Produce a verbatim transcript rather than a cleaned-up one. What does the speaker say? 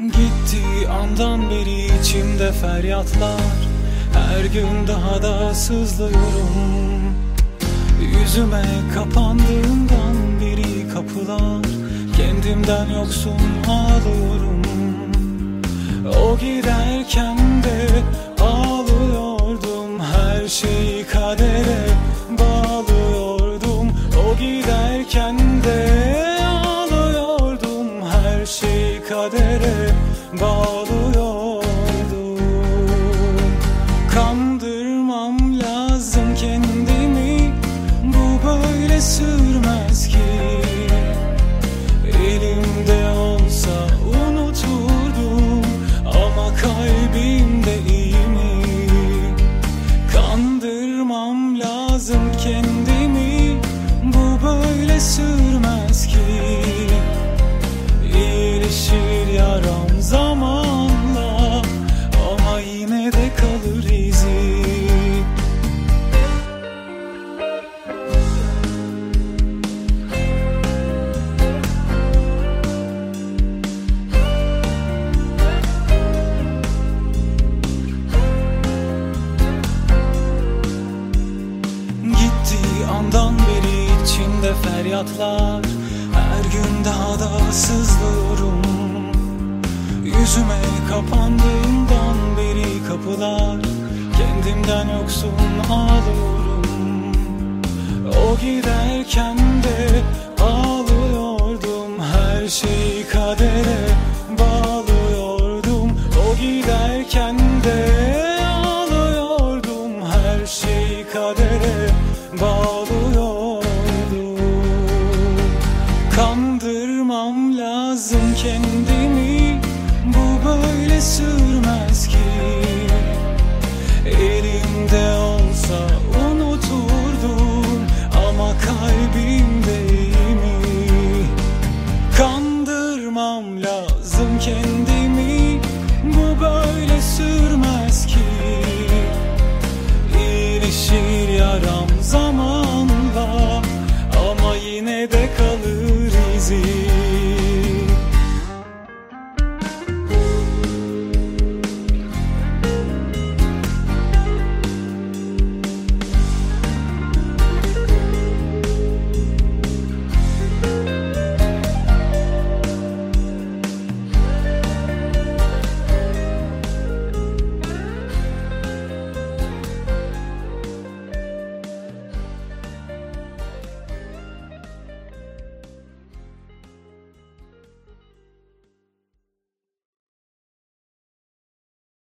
Gittiği andan beri içimde feryatlar, her gün daha da sızlıyorum. Yüzüme kapandığından beri kapılar, kendimden yoksun ağlıyorum. O giderken de ağlıyordum, her şeyi kadere bağlıyordum. O giderken de ağlıyordum, her şeyi kadere bağlıyordum. Kandırmam lazım kendimi, bu böyle sürmez ki. Elimde olsa unuturdum, ama kalbimde iyi mi? Kandırmam lazım kendimi, bu böyle sürmez ki. İyileşir yaram zamanla, ama yine de kalır izi. Gittiği andan beri içimde feryatlar, her gün daha da sızlıyorum. Yüzüme kapandığından beri kapılar, kendimden yoksun ağlıyorum. O giderken de ağlıyordum, her şeyi kadere bağlıyordum. O giderken de ağlıyordum, her şeyi kadere bağlıyordum. Kandırmam lazım kendimi, bu böyle sürmez ki. Elimde